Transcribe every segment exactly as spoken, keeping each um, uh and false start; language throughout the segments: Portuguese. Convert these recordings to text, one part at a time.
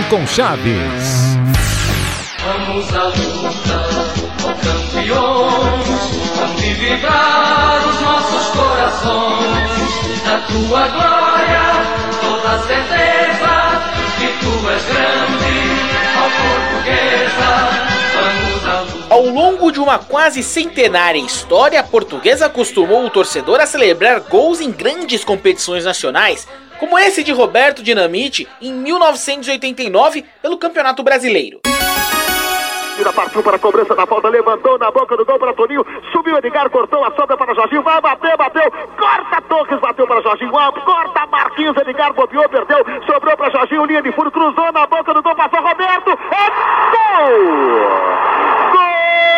com Chaves. Vamos à luta, ó campeões, onde vibrar os nossos corações, na tua glória, toda a certeza que tu és grande, ó portuguesa, vamos à luta. Ao longo de uma quase centenária história, a Portuguesa acostumou o torcedor a celebrar gols em grandes competições nacionais, como esse de Roberto Dinamite em mil novecentos e oitenta e nove pelo Campeonato Brasileiro. Partiu para a cobrança da falta, levantou na boca do gol para Toninho, subiu Edgar, cortou a sobra para Jorginho, vai bater, bateu, corta Torres, bateu para Jorginho, alto, corta Marquinhos, Edgar bobeou, perdeu, sobrou para Jorginho, linha de fundo, cruzou na boca do gol, passou Roberto, é gol! Gol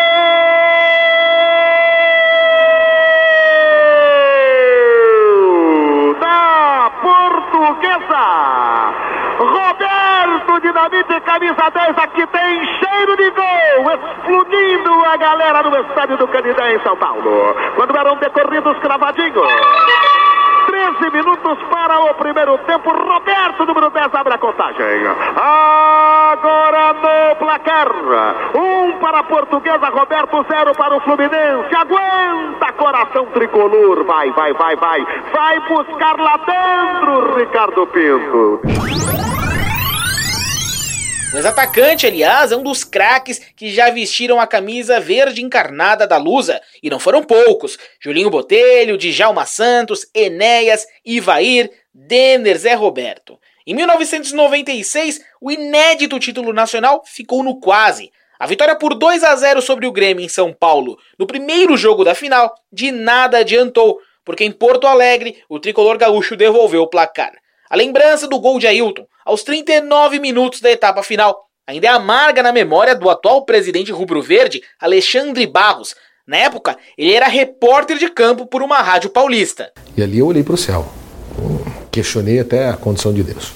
da Portuguesa! Roberto Dinamite, camisa dez, aqui tem cheiro de gol, explodindo a galera no estádio do Canindé em São Paulo, quando eram decorridos cravadinhos. treze minutos para o primeiro tempo, Roberto, número dez, abre a contagem. Agora no placar, um para a Portuguesa, Roberto, zero para o Fluminense. Aguenta, coração tricolor, vai, vai, vai, vai, vai buscar lá dentro, Ricardo Pinto. O ex-atacante, aliás, é um dos craques que já vestiram a camisa verde encarnada da Lusa, e não foram poucos. Julinho Botelho, Djalma Santos, Enéas, Ivair, Denner, Zé Roberto. Em mil novecentos e noventa e seis, o inédito título nacional ficou no quase. A vitória por dois a zero sobre o Grêmio em São Paulo, no primeiro jogo da final, de nada adiantou, porque em Porto Alegre o tricolor gaúcho devolveu o placar. A lembrança do gol de Ailton, aos trinta e nove minutos da etapa final, ainda é amarga na memória do atual presidente rubro-verde, Alexandre Barros. Na época, ele era repórter de campo por uma rádio paulista. E ali eu olhei para o céu, questionei até a condição de Deus.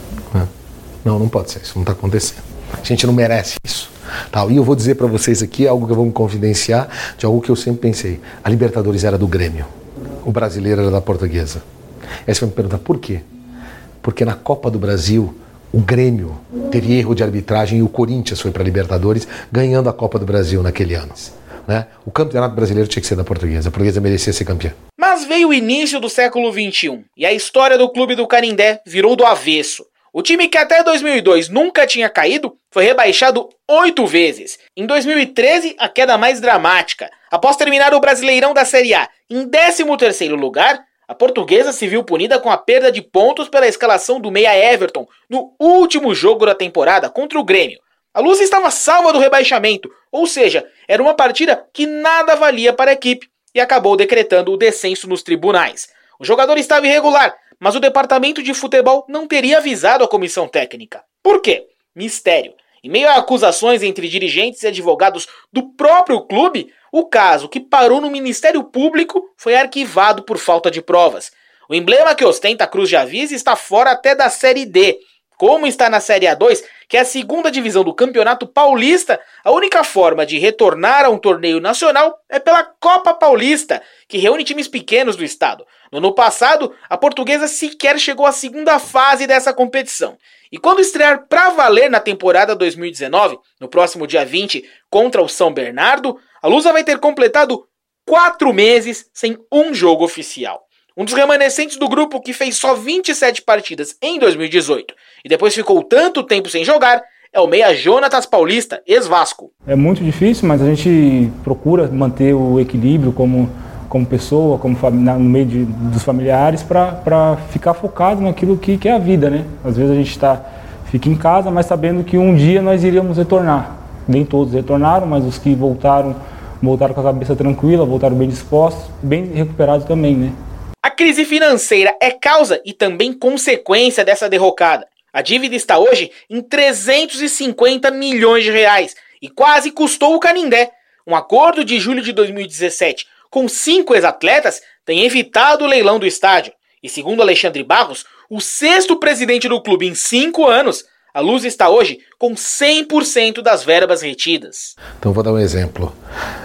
Não, não pode ser, isso não está acontecendo. A gente não merece isso. E eu vou dizer para vocês aqui algo que eu vou me confidenciar de algo que eu sempre pensei. A Libertadores era do Grêmio, o brasileiro era da Portuguesa. Aí você vai me perguntar por quê? Porque na Copa do Brasil, o Grêmio teve erro de arbitragem e o Corinthians foi para a Libertadores, ganhando a Copa do Brasil naquele ano. Né? O Campeonato Brasileiro tinha que ser da Portuguesa, a Portuguesa merecia ser campeã. Mas veio o início do século vinte e um, e a história do clube do Canindé virou do avesso. O time que até dois mil e dois nunca tinha caído foi rebaixado oito vezes. Em dois mil e treze, a queda mais dramática. Após terminar o Brasileirão da Série A em décimo terceiro lugar, a Portuguesa se viu punida com a perda de pontos pela escalação do meia Everton no último jogo da temporada contra o Grêmio. A Luz estava salva do rebaixamento, ou seja, era uma partida que nada valia para a equipe e acabou decretando o descenso nos tribunais. O jogador estava irregular, mas o departamento de futebol não teria avisado a comissão técnica. Por quê? Mistério. Em meio a acusações entre dirigentes e advogados do próprio clube, o caso, que parou no Ministério Público, foi arquivado por falta de provas. O emblema que ostenta a Cruz de Avis está fora até da Série D. Como está na Série A dois, que é a segunda divisão do Campeonato Paulista, a única forma de retornar a um torneio nacional é pela Copa Paulista, que reúne times pequenos do estado. No ano passado, a Portuguesa sequer chegou à segunda fase dessa competição. E quando estrear pra valer na temporada dois mil e dezenove, no próximo dia vinte, contra o São Bernardo, a Lusa vai ter completado quatro meses sem um jogo oficial. Um dos remanescentes do grupo que fez só vinte e sete partidas em dois mil e dezoito e depois ficou tanto tempo sem jogar é o meia Jonatas Paulista, ex-Vasco. É muito difícil, mas a gente procura manter o equilíbrio como, como pessoa, como no meio de, dos familiares, para ficar focado naquilo que, que é a vida, né? Às vezes a gente tá, fica em casa, mas sabendo que um dia nós iríamos retornar. Nem todos retornaram, mas os que voltaram, voltaram com a cabeça tranquila, voltaram bem dispostos, bem recuperados também, né? A crise financeira é causa e também consequência dessa derrocada. A dívida está hoje em trezentos e cinquenta milhões de reais e quase custou o Canindé. Um acordo de julho de dois mil e dezessete com cinco ex-atletas tem evitado o leilão do estádio. E segundo Alexandre Barros, o sexto presidente do clube em cinco anos, a Luz está hoje com cem por cento das verbas retidas. Então vou dar um exemplo.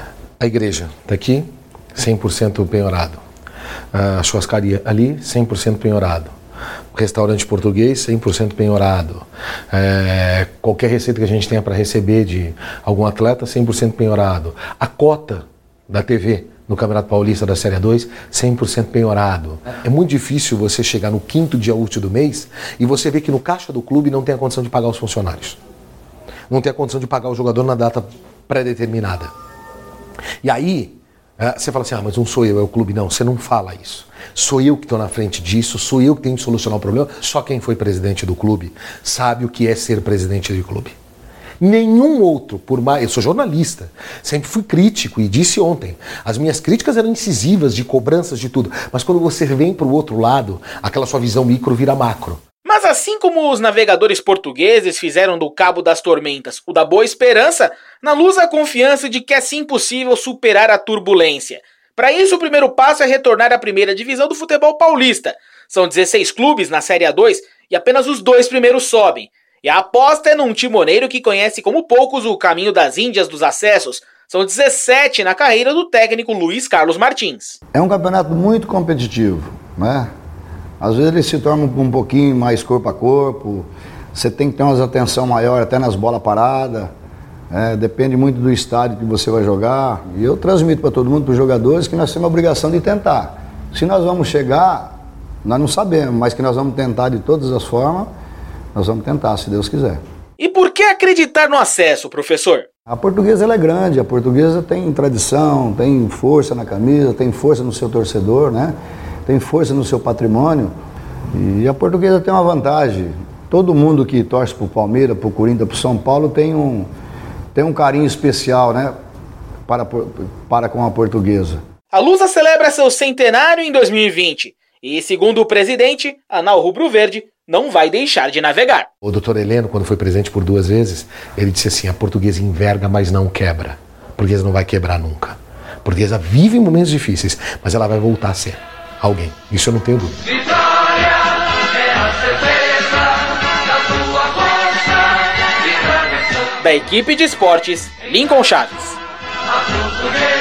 A igreja está aqui, cem por cento penhorado. A churrascaria ali, cem por cento penhorado. Restaurante português, cem por cento penhorado. É, qualquer receita que a gente tenha para receber de algum atleta, cem por cento penhorado. A cota da T V no Campeonato Paulista da Série dois, cem por cento penhorado. É muito difícil você chegar no quinto dia útil do mês e você ver que no caixa do clube não tem a condição de pagar os funcionários. Não tem a condição de pagar o jogador na data pré-determinada. E aí, você fala assim, ah, mas não sou eu, é o clube. Não, você não fala isso. Sou eu que estou na frente disso, sou eu que tenho que solucionar o problema. Só quem foi presidente do clube sabe o que é ser presidente de clube. Nenhum outro, por mais... Eu sou jornalista, sempre fui crítico e disse ontem, as minhas críticas eram incisivas, de cobranças, de tudo. Mas quando você vem para o outro lado, aquela sua visão micro vira macro. Mas assim como os navegadores portugueses fizeram do Cabo das Tormentas o da Boa Esperança, na Luz a confiança de que é sim possível superar a turbulência. Para isso, o primeiro passo é retornar à primeira divisão do futebol paulista. São dezesseis clubes na Série A dois e apenas os dois primeiros sobem. E a aposta é num timoneiro que conhece como poucos o caminho das Índias dos acessos. São dezessete na carreira do técnico Luiz Carlos Martins. É um campeonato muito competitivo, né? Às vezes ele se torna um pouquinho mais corpo a corpo, você tem que ter uma atenção maior até nas bolas paradas, é, depende muito do estádio que você vai jogar. E eu transmito para todo mundo, para os jogadores, que nós temos a obrigação de tentar. Se nós vamos chegar, nós não sabemos, mas que nós vamos tentar de todas as formas, nós vamos tentar, se Deus quiser. E por que acreditar no acesso, professor? A Portuguesa ela é grande, a Portuguesa tem tradição, tem força na camisa, tem força no seu torcedor, né? Tem força no seu patrimônio, e a Portuguesa tem uma vantagem. Todo mundo que torce para o Palmeiras, para o Corinthians, para o São Paulo tem um, tem um carinho especial, né, para, para com a Portuguesa. A Lusa celebra seu centenário em dois mil e vinte e, segundo o presidente, a Nau Rubro Verde não vai deixar de navegar. O doutor Heleno, quando foi presidente por duas vezes, ele disse assim, a Portuguesa enverga, mas não quebra. A Portuguesa não vai quebrar nunca. A Portuguesa vive momentos difíceis, mas ela vai voltar a ser alguém. Isso eu não tenho dúvida. Vitória é a certeza da tua força e tradição. Da equipe de esportes, Lincoln Chaves. A portuguesa